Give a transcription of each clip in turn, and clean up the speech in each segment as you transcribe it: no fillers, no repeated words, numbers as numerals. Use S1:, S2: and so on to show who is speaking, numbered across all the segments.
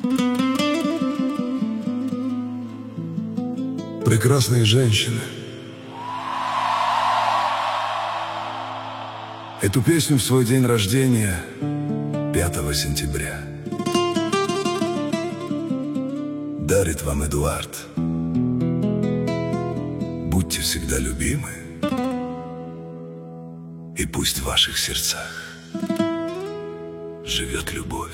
S1: Прекрасные женщины. Эту песню в свой день рождения, 5 сентября, дарит вам Эдуард. Будьте всегда любимы, и пусть в ваших сердцах живет любовь.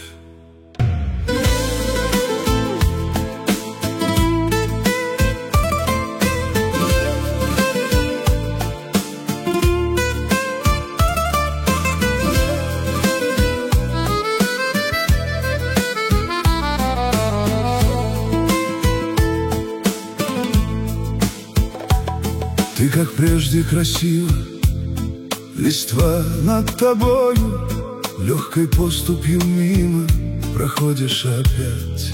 S1: Ты, как прежде, красива, листва над тобою, легкой поступью мимо проходишь опять.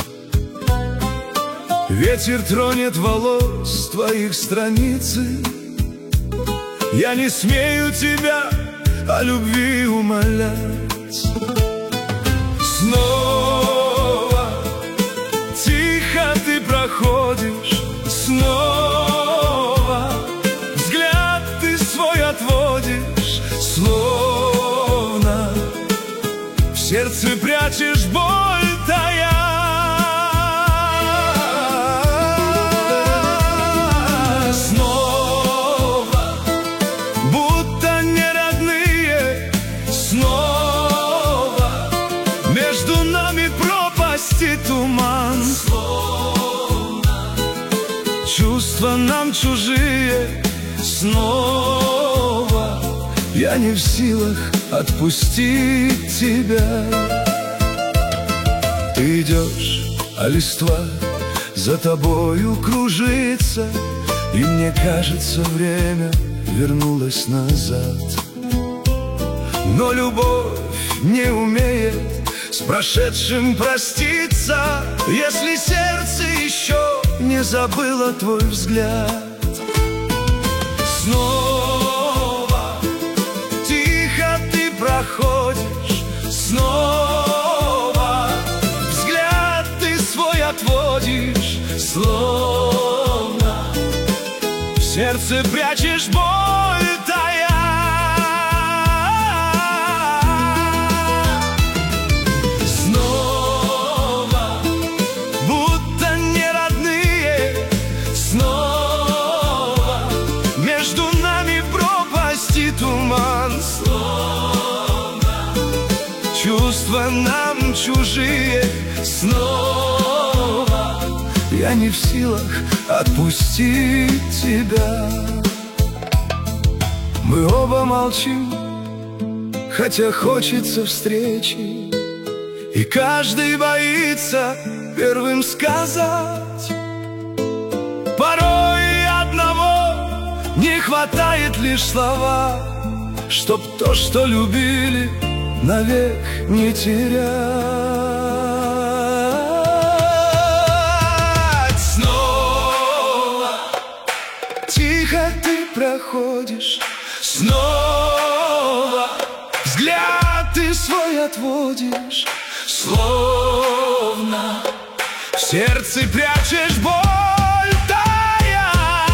S1: Ветер тронет волос твоих страницы. Я не смею тебя о любви умолять. Снова тихо ты проходишь, снова взгляд ты свой отводишь, словно в сердце прячешь боль тая. Снова, будто не родные, снова между нами пропасть и туман. Словно чувства нам чужие, снова я не в силах отпустить тебя. Ты идешь, а листва за тобою кружится, и мне кажется, время вернулось назад. Но любовь не умеет с прошедшим проститься, если сердце еще не забыло твой взгляд. Снова тихо ты проходишь, снова взгляд ты свой отводишь, словно в сердце прячешь боль тая. Снова, будто не родные, снова между нами пропасть и туман. Словно чувства нам чужие, снова я не в силах отпустить тебя. Мы оба молчим, хотя хочется встречи, и каждый боится первым сказать. Порой одного не хватает лишь слова, чтоб то, что любили, навек не терять. Снова тихо ты проходишь, снова взгляд ты свой отводишь, словно в сердце прячешь боль тая.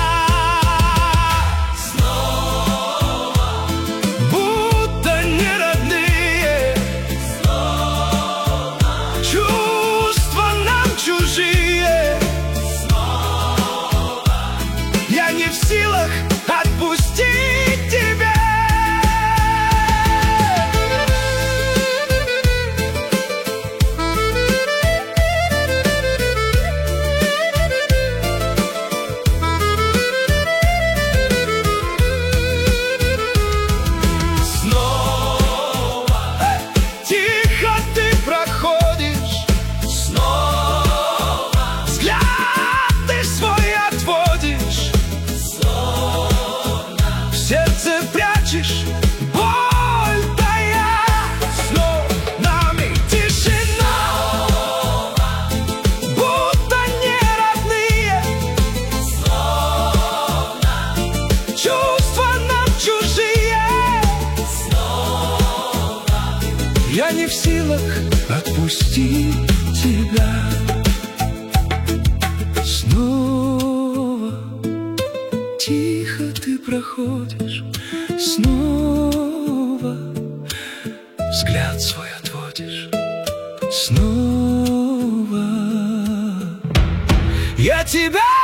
S1: Снова, будто не родные, снова чувства нам чужие, снова я не в силах отпустить тебя. Боль тая, снова нами тишина, будто не родные, словно чувства нам чужие, снова я не в силах отпустить. отпустить тебя. Снова тихо ты проходишь, снова взгляд свой отводишь, снова я тебя